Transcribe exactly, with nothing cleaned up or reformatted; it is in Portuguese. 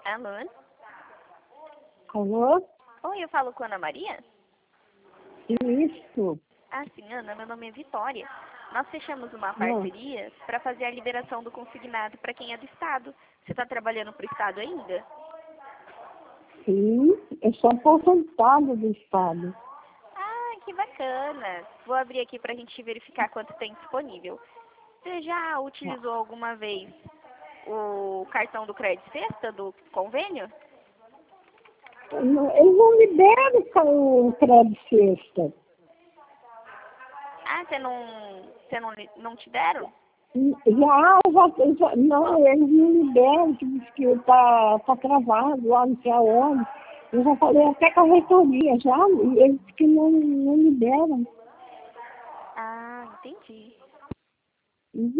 Alô? Alô? Oi, eu falo com a Ana Maria? Isso. Ah, sim, Ana, meu nome é Vitória. Nós fechamos uma Não. parceria para fazer a liberação do consignado para quem é do Estado. Você está trabalhando para o Estado ainda? Sim, eu sou aposentada do Estado. Ah, que bacana. Vou abrir aqui para a gente verificar quanto tem disponível. Você já utilizou alguma vez o cartão do Crédito Sexta, do convênio? Não- Eles não liberam com o crédito sexta. Ah, você não, você não, li- não te deram? Já, já, já, não, eles não liberam, que diz que está tá travado lá, não sei aonde. Eu já falei até com a reitoria já, e eles que não, não liberam. Ah, entendi.